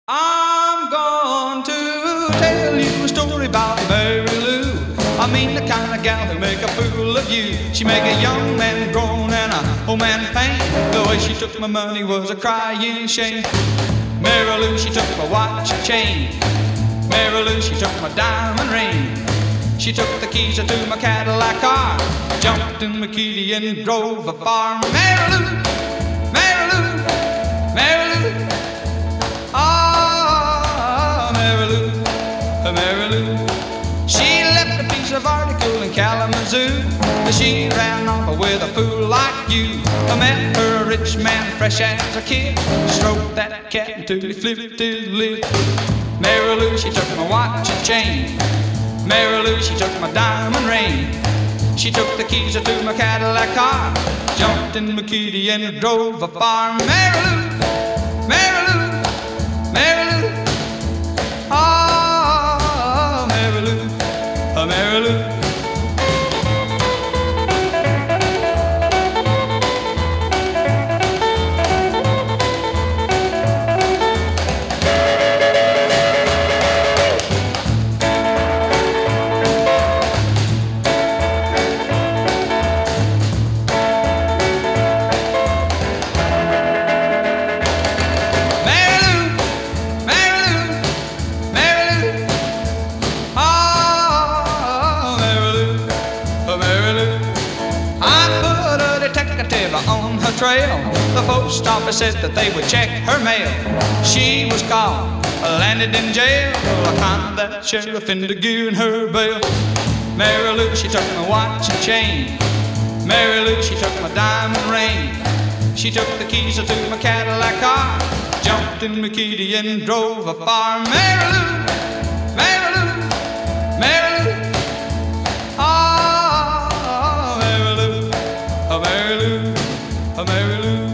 I'm going to tell you a story about Mary Lou. I mean the kind of gal who make a fool of you. She make a young man groan and a old man pain. The way she took my money was a crying shame. Mary Lou, she took my watch and chain. Mary Lou, she took my diamond ring. She took the keys to my Cadillac car, jumped in my kitty and drove afar. Mary Lou, Mary Lou, Mary Lou. Mary Lou. She left a piece of article in Kalamazoo. She ran off with a fool like you. I met her a rich man, fresh as a kid. Stroked that cat until he flipped his lid. Mary Lou, she took my watch and chain. Mary Lou, she took my diamond ring. She took the keys to my Cadillac car, jumped in my kitty and drove afar. Mary Lou, Mary Lou, Mary Lou. Mary Lou. On her trail, the post office said that they would check her mail. She was caught, landed in jail. I found that sheriff into giving her bail. Mary Lou, she took my watch and chain. Mary Lou, she took my diamond ring. She took the keys to my Cadillac car, jumped in my kitty and drove afar. Mary Lou, Mary Lou, Mary Lou. Mary Lou, Mary Lou.